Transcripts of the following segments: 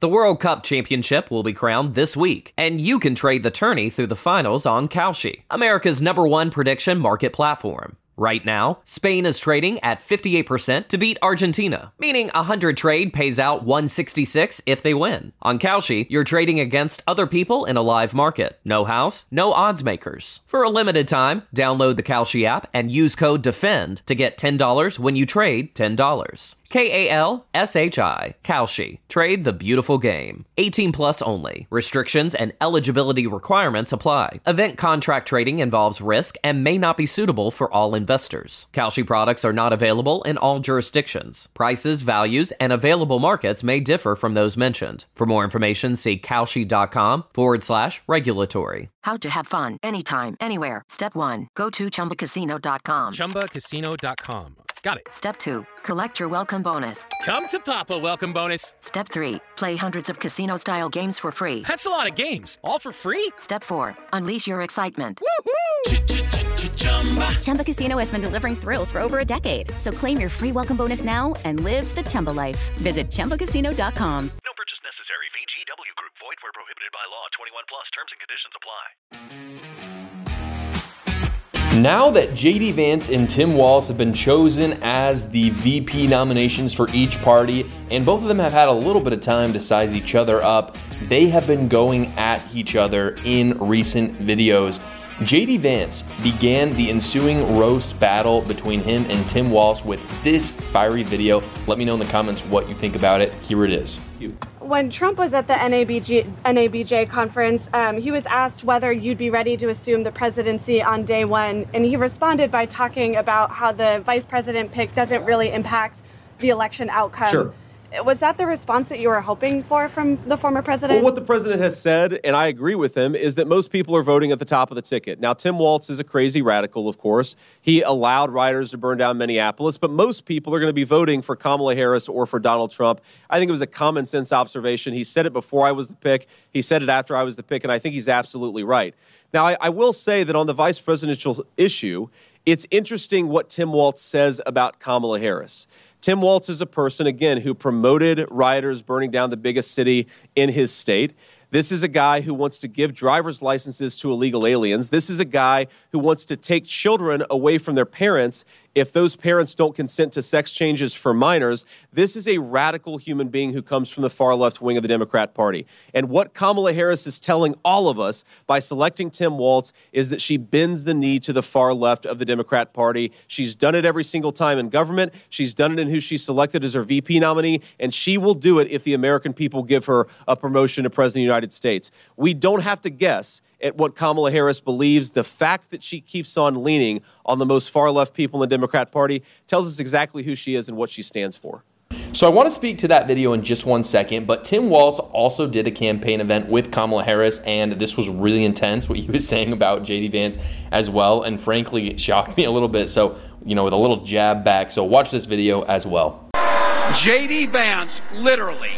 The World Cup Championship will be crowned this week, and you can trade the tourney through the finals on Kalshi, America's #1 prediction market platform. Right now, Spain is trading at 58% to beat Argentina, meaning 100 trade pays out 166 if they win. On Kalshi, you're trading against other people in a live market. No house, no odds makers. For a limited time, download the Kalshi app and use code DEFEND to get $10 when you trade $10. Kalshi. Kalshi. Trade the beautiful game. 18 plus only. Restrictions and eligibility requirements apply. Event contract trading involves risk and may not be suitable for all investors. Kalshi products are not available in all jurisdictions. Prices, values, and available markets may differ from those mentioned. For more information, see Kalshi.com/regulatory. How to have fun anytime, anywhere. Step 1. Go to ChumbaCasino.com. ChumbaCasino.com. Got it. Step 2. Collect your welcome bonus. Come to Papa welcome bonus. Step 3. Play hundreds of casino-style games for free. That's a lot of games. All for free? Step 4. Unleash your excitement. Woohoo! Chumba Casino has been delivering thrills for over a decade. So claim your free welcome bonus now and live the Chumba life. Visit ChumbaCasino.com. No purchase necessary. VGW Group. Void where prohibited by law. 21 plus. Terms and conditions apply. Now that J.D. Vance and Tim Walz have been chosen as the VP nominations for each party, and both of them have had a little bit of time to size each other up, they have been going at each other in recent videos. J.D. Vance began the ensuing roast battle between him and Tim Walz with this fiery video. Let me know in the comments what you think about it. Here it is. When Trump was at the NABJ conference, he was asked whether you'd be ready to assume the presidency on day one, and he responded by talking about how the vice president pick doesn't really impact the election outcome. Sure. Was that the response that you were hoping for from the former president? Well, what the president has said, and I agree with him, is that most people are voting at the top of the ticket. Now, Tim Walz is a crazy radical, of course. He allowed rioters to burn down Minneapolis, but most people are going to be voting for Kamala Harris or for Donald Trump. I think it was a common sense observation. He said it before I was the pick. He said it after I was the pick, and I think he's absolutely right. Now, I will say that on the vice presidential issue, it's interesting what Tim Walz says about Kamala Harris. Tim Walz is a person, again, who promoted rioters burning down the biggest city in his state. This is a guy who wants to give driver's licenses to illegal aliens. This is a guy who wants to take children away from their parents if those parents don't consent to sex changes for minors. This is a radical human being who comes from the far left wing of the Democrat Party. And what Kamala Harris is telling all of us by selecting Tim Walz is that she bends the knee to the far left of the Democrat Party. She's done it every single time in government. She's done it in who she selected as her VP nominee, and she will do it if the American people give her a promotion to President of the United States. We don't have to guess at what Kamala Harris believes. The fact that she keeps on leaning on the most far left people in the Democrat Party tells us exactly who she is and what she stands for. So I want to speak to that video in just 1 second, but Tim Walz also did a campaign event with Kamala Harris, and this was really intense, what he was saying about J.D. Vance as well, and frankly, it shocked me a little bit, so, with a little jab back. So watch this video as well. J.D. Vance literally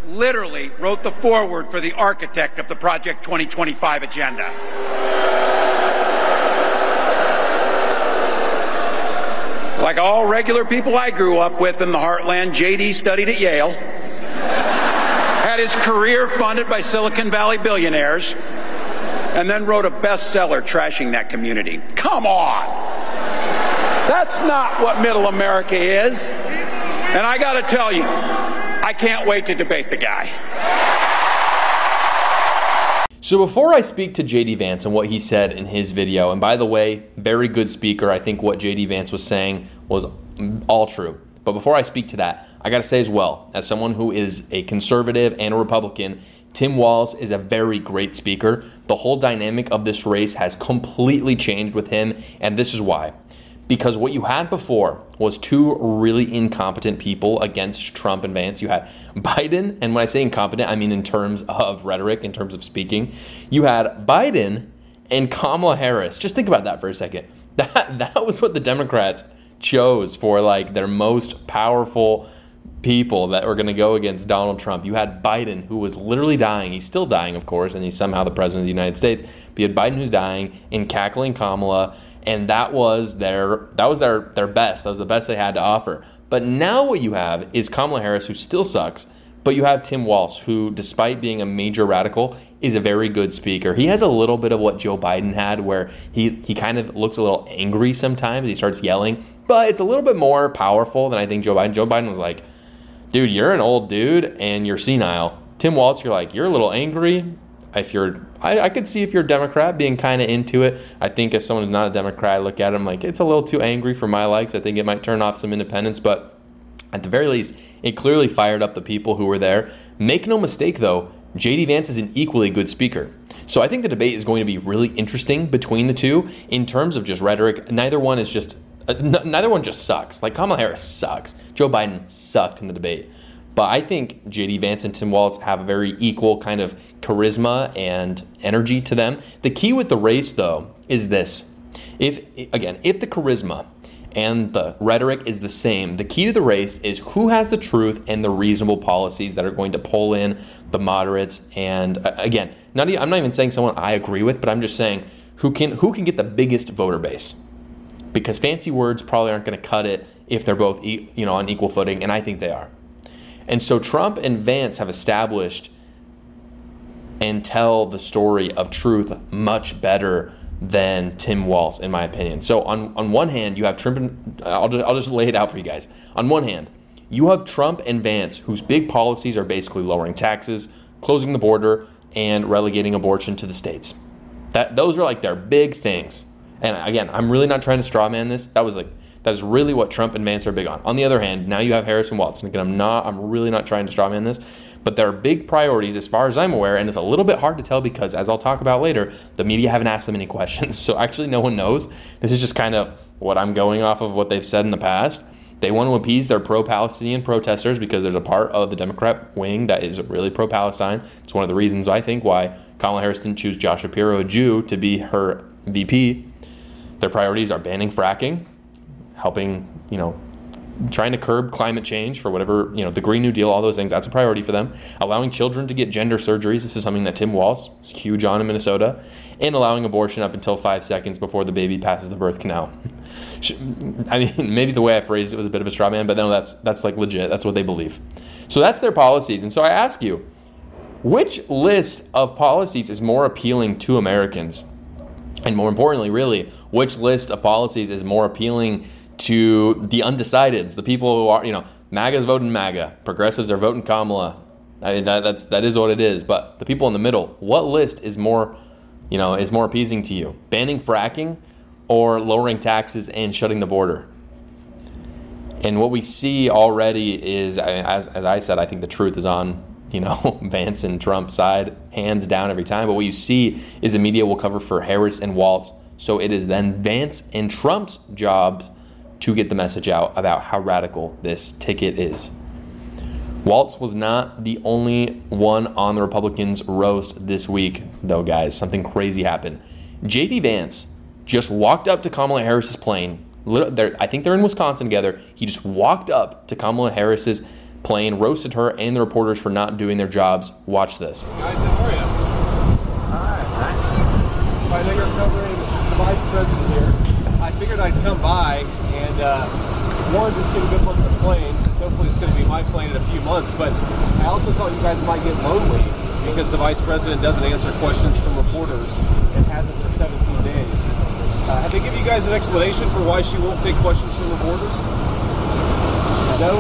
wrote the foreword for the architect of the Project 2025 agenda. Like all regular people I grew up with in the heartland, J.D. studied at Yale, had his career funded by Silicon Valley billionaires, and then wrote a bestseller trashing that community. Come on! That's not what middle America is. And I gotta tell you, I can't wait to debate the guy. So before I speak to J.D. Vance and what he said in his video, and by the way, very good speaker, I think what J.D. Vance was saying was all true. But before I speak to that, I got to say as well, as someone who is a conservative and a Republican, Tim Walz is a very great speaker. The whole dynamic of this race has completely changed with him, and this is why. Because what you had before was two really incompetent people against Trump and Vance. You had Biden, and when I say incompetent, I mean in terms of rhetoric, in terms of speaking. You had Biden and Kamala Harris. Just think about that for a second. That was what the Democrats chose for their most powerful people that were going to go against Donald Trump. You had Biden, who was literally dying. He's still dying, of course, and he's somehow the president of the United States. But you had Biden who's dying and cackling Kamala. And that was their best. That was the best they had to offer. But now what you have is Kamala Harris, who still sucks, But you have Tim Walz, who, despite being a major radical, is a very good speaker. He has a little bit of what Joe Biden had, where he kind of looks a little angry sometimes. He starts yelling, but it's a little bit more powerful than I think Joe Biden. Joe Biden was like, dude, you're an old dude and you're senile. Tim Walz, you're like, you're a little angry. I could see if you're a Democrat being kind of into it. I think as someone who's not a Democrat, I look at him like, it's a little too angry for my likes. I think it might turn off some independents, but at the very least, it clearly fired up the people who were there. Make no mistake, though, J.D. Vance is an equally good speaker. So I think the debate is going to be really interesting between the two in terms of just rhetoric. Neither one just sucks. Like, Kamala Harris sucks. Joe Biden sucked in the debate. But I think J.D. Vance and Tim Walz have a very equal kind of charisma and energy to them. The key with the race, though, is this. If the charisma and the rhetoric is the same, the key to the race is who has the truth and the reasonable policies that are going to pull in the moderates. And again, I'm not even saying someone I agree with, but I'm just saying who can get the biggest voter base. Because fancy words probably aren't going to cut it if they're both on equal footing, and I think they are. And so Trump and Vance have established and tell the story of truth much better than Tim Walz, in my opinion. So on one hand, you have Trump and I'll just lay it out for you guys. On one hand, you have Trump and Vance, whose big policies are basically lowering taxes, closing the border, and relegating abortion to the states. Those are like their big things. And again, I'm really not trying to straw man this. That is really what Trump and Vance are big on. On the other hand, now you have Harris and Walz. And again, I'm really not trying to straw man this, but there are big priorities as far as I'm aware, and it's a little bit hard to tell because, as I'll talk about later, the media haven't asked them any questions. So actually no one knows. This is just kind of what I'm going off of what they've said in the past. They want to appease their pro-Palestinian protesters because there's a part of the Democrat wing that is really pro-Palestine. It's one of the reasons I think why Kamala Harris didn't choose Josh Shapiro, a Jew, to be her VP. Their priorities are banning fracking, helping, trying to curb climate change for whatever, the Green New Deal, all those things, that's a priority for them. Allowing children to get gender surgeries, this is something that Tim Walz is huge on in Minnesota, and allowing abortion up until 5 seconds before the baby passes the birth canal. I mean, maybe the way I phrased it was a bit of a straw man, but no, that's like legit. That's what they believe. So that's their policies. And so I ask you, which list of policies is more appealing to Americans? And more importantly, really, which list of policies is more appealing to the undecideds, the people who are, MAGA's voting MAGA, progressives are voting Kamala. I mean, that is what it is. But the people in the middle, what list is more appeasing to you? Banning fracking or lowering taxes and shutting the border? And what we see already is, as I said, I think the truth is on Vance and Trump's side, hands down every time. But what you see is the media will cover for Harris and Walz. So it is then Vance and Trump's jobs to get the message out about how radical this ticket is. Walz was not the only one on the Republicans' roast this week, though, guys. Something crazy happened. J.D. Vance just walked up to Kamala Harris's plane. I think they're in Wisconsin together. He just walked up to Kamala Harris's plane, roasted her and the reporters for not doing their jobs. Watch this. Guys, how are you? Hi. So I know you're covering the vice president here. I figured I'd come by and just get a good look at the plane. Hopefully it's going to be my plane in a few months. But I also thought you guys might get lonely because the vice president doesn't answer questions from reporters and hasn't for 17 days. Have they given you guys an explanation for why she won't take questions from reporters? No?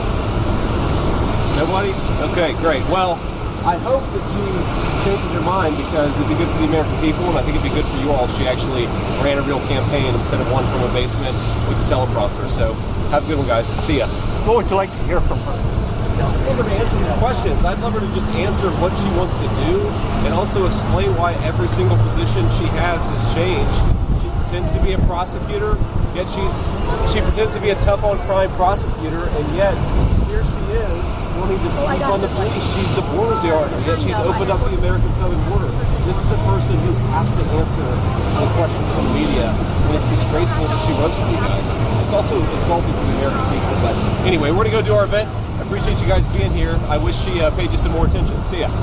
Nobody? Okay, great. Well, I hope that she changes her mind because it'd be good for the American people, and I think it'd be good for you all if she actually ran a real campaign instead of one from a basement with a teleprompter. So, have a good one, guys. See ya. What would you like to hear from her? I'd love her to answer some questions. I'd love her to just answer what she wants to do and also explain why every single position she has changed. She pretends to be a prosecutor, yet she pretends to be a tough-on-crime prosecutor, and yet here she is wanting to defund the police. She's the Bluesy artist, yet she's opened up the American southern border. This is a person who has to answer the questions from the media, and it's disgraceful that she runs for you guys. It's also insulting to the American people. But anyway, we're going to go do our event. I appreciate you guys being here. I wish she paid you some more attention. See ya.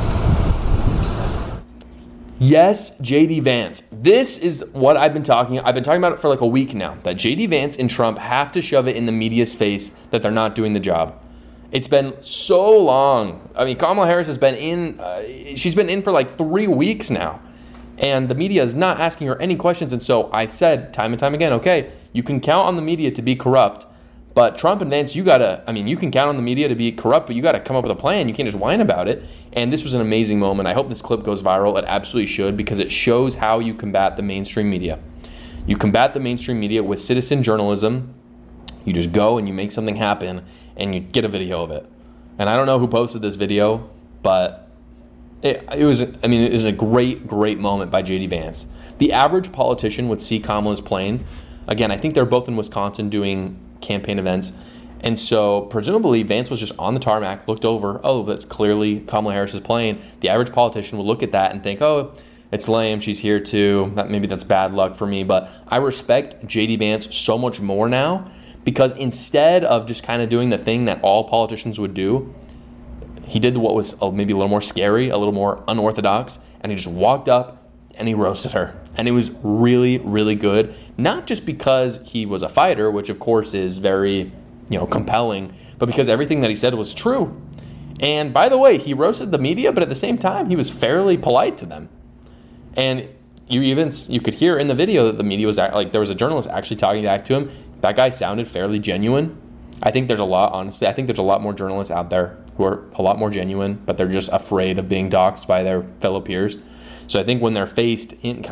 Yes, J.D. Vance. This is what I've been talking about it for like a week now, that J.D. Vance and Trump have to shove it in the media's face that they're not doing the job. It's been so long. I mean, Kamala Harris has been in, she's been in for like 3 weeks now. And the media is not asking her any questions. And so I said time and time again, okay, you can count on the media to be corrupt. But Trump and Vance, you can count on the media to be corrupt, but you got to come up with a plan. You can't just whine about it. And this was an amazing moment. I hope this clip goes viral. It absolutely should, because it shows how you combat the mainstream media. You combat the mainstream media with citizen journalism. You just go and you make something happen and you get a video of it. And I don't know who posted this video, but it was a great moment by J.D. Vance. The average politician would see Kamala's plane. Again, I think they're both in Wisconsin doing campaign events. And so presumably Vance was just on the tarmac, looked over, oh, that's clearly Kamala Harris's plane. The average politician would look at that and think, oh, it's lame, she's here too. Maybe that's bad luck for me. But I respect J.D. Vance so much more now, because instead of just kind of doing the thing that all politicians would do, he did what was maybe a little more scary, a little more unorthodox, and he just walked up and he roasted her. And it was really, really good. Not just because he was a fighter, which of course is very, compelling, but because everything that he said was true. And by the way, he roasted the media, but at the same time, he was fairly polite to them. And you could hear in the video that the media was like, there was a journalist actually talking back to him. That guy sounded fairly genuine. I think there's a lot more journalists out there who are a lot more genuine, but they're just afraid of being doxxed by their fellow peers. So I think when they're faced in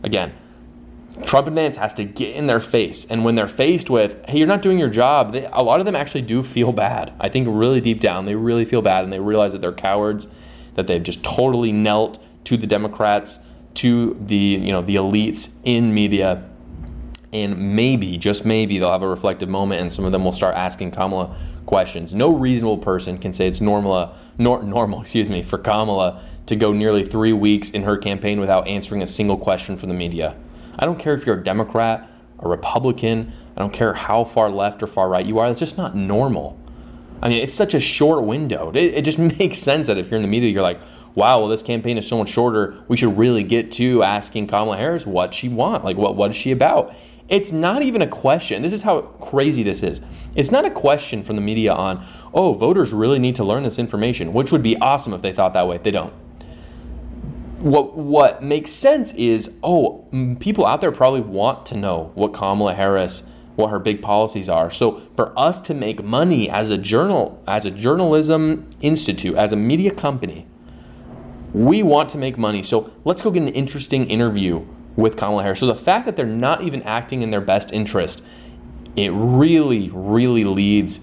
Trump and Vance has to get in their face. And when they're faced with, hey, you're not doing your job, a lot of them actually do feel bad. I think really deep down, they really feel bad, and they realize that they're cowards, that they've just totally knelt to the Democrats, to the elites in media. And maybe, just maybe, they'll have a reflective moment and some of them will start asking Kamala questions. No reasonable person can say it's normal for Kamala to go nearly 3 weeks in her campaign without answering a single question from the media. I don't care if you're a Democrat, a Republican, I don't care how far left or far right you are, it's just not normal. I mean, it's such a short window. It just makes sense that if you're in the media, you're like, wow, well, this campaign is so much shorter, we should really get to asking Kamala Harris what she wants, like what is she about? It's not even a question. This is how crazy this is. It's not a question from the media on, oh, voters really need to learn this information, which would be awesome if they thought that way. They don't. What makes sense is, oh, people out there probably want to know what Kamala Harris, what her big policies are. So for us to make money as a journalism institute, as a media company, we want to make money. So let's go get an interesting interview with Kamala Harris. So the fact that they're not even acting in their best interest, it really, really leads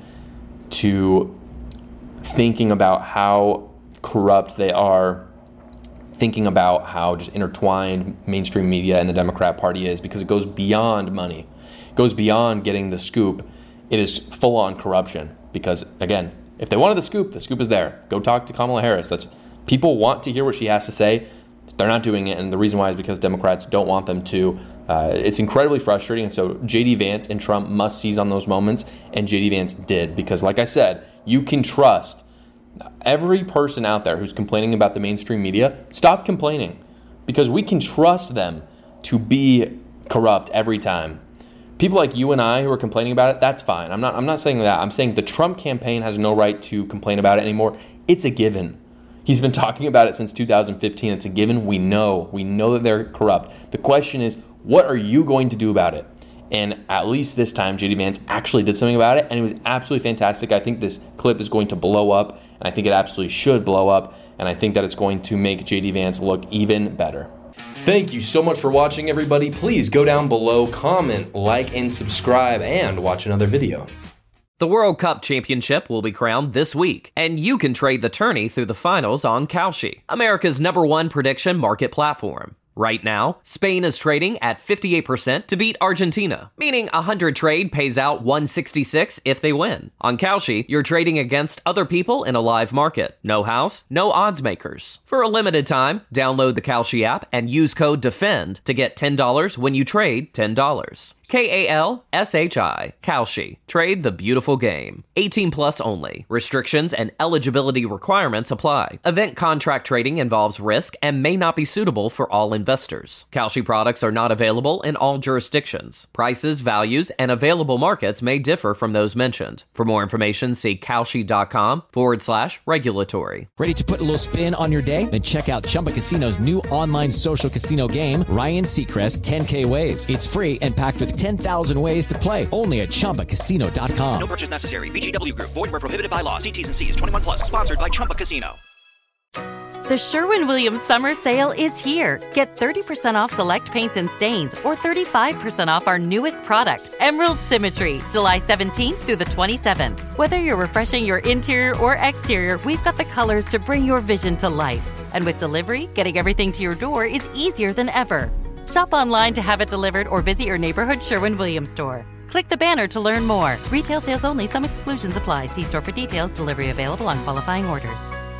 to thinking about how corrupt they are, thinking about how just intertwined mainstream media and the Democrat Party is, because it goes beyond money. It goes beyond getting the scoop. It is full-on corruption because, again, if they wanted the scoop is there. Go talk to Kamala Harris. People want to hear what she has to say. They're not doing it, and the reason why is because Democrats don't want them to. It's incredibly frustrating, and so J.D. Vance and Trump must seize on those moments, and J.D. Vance did, because like I said, you can trust every person out there who's complaining about the mainstream media. Stop complaining, because we can trust them to be corrupt every time. People like you and I who are complaining about it, that's fine. I'm not saying that. I'm saying the Trump campaign has no right to complain about it anymore. It's a given. He's been talking about it since 2015. It's a given. We know that they're corrupt. The question is, what are you going to do about it? And at least this time, J.D. Vance actually did something about it, and it was absolutely fantastic. I think this clip is going to blow up, and I think it absolutely should blow up, and I think that it's going to make J.D. Vance look even better. Thank you so much for watching, everybody. Please go down below, comment, like, and subscribe, and watch another video. The World Cup Championship will be crowned this week, and you can trade the tourney through the finals on Kalshi, America's #1 prediction market platform. Right now, Spain is trading at 58% to beat Argentina, meaning 100 trade pays out 166 if they win. On Kalshi, you're trading against other people in a live market. No house, no odds makers. For a limited time, download the Kalshi app and use code DEFEND to get $10 when you trade $10. Kalshi. Kalshi. Trade the beautiful game. 18 plus only. Restrictions and eligibility requirements apply. Event contract trading involves risk and may not be suitable for all investors. Kalshi products are not available in all jurisdictions. Prices, values, and available markets may differ from those mentioned. For more information, see Kalshi.com/regulatory. Ready to put a little spin on your day? Then check out Chumba Casino's new online social casino game, Ryan Seacrest 10K Ways. It's free and packed with 10,000 ways to play. Only at ChumbaCasino.com. No purchase necessary. VGW Group. Void where prohibited by law. See T's and C's. 21 plus. Sponsored by Chumba Casino. The Sherwin-Williams Summer Sale is here. Get 30% off select paints and stains or 35% off our newest product, Emerald Symmetry, July 17th through the 27th. Whether you're refreshing your interior or exterior, we've got the colors to bring your vision to life. And with delivery, getting everything to your door is easier than ever. Shop online to have it delivered or visit your neighborhood Sherwin-Williams store. Click the banner to learn more. Retail sales only. Some exclusions apply. See store for details. Delivery available on qualifying orders.